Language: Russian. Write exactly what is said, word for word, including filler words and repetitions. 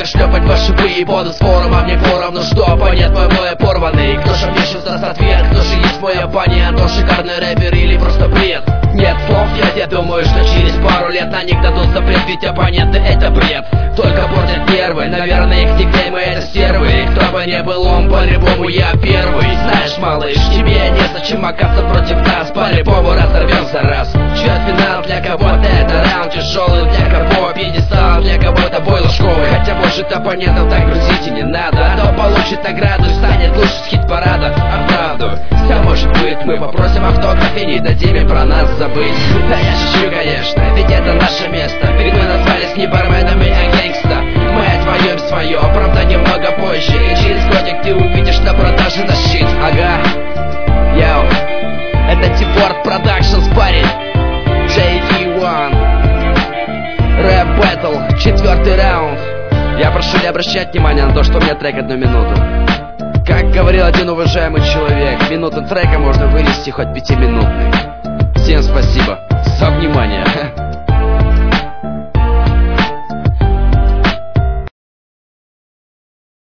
как шлепать по шипы под спором, а мне форум, ну что, понят мой мой порванный. Кто же мне сейчас даст ответ, кто же есть мой оппонент, он шикарный рэпер или просто бред? Нет слов, я, я думаю, что через пару лет на них дадут запрет, ведь оппоненты это бред. Только портят нервы, наверное их никнеймы это стервы. И кто бы не был он, по-любому я первый. Знаешь, малыш, тебе незачем макаться против нас, по-любому разорвемся раз. Четвертьфинал для кого-то это раунд тяжелый, для кого пьедестал, для кого-то бой ложковый. Хотя может оппонентов так грузить и не надо, а то получит награду и станет лучше с хит-парада. А правду, все может быть, мы попросим автограф и не дадим им про нас забыть. Да я шучу, конечно, ведь это наше место, ведь мы назвались не барменами, а гангста. Мы отвоюем свое, правда немного позже, и через годик ты увидишь на продаже на щит. Ага, йоу, это T-Board Productions, парень, джей ди один, рэп бэтл, четвертый раунд. Я прошу не обращать внимания на то, что у меня трек одну минуту. Как говорил один уважаемый человек, минуту трека можно вынести хоть пятиминутный. Всем спасибо.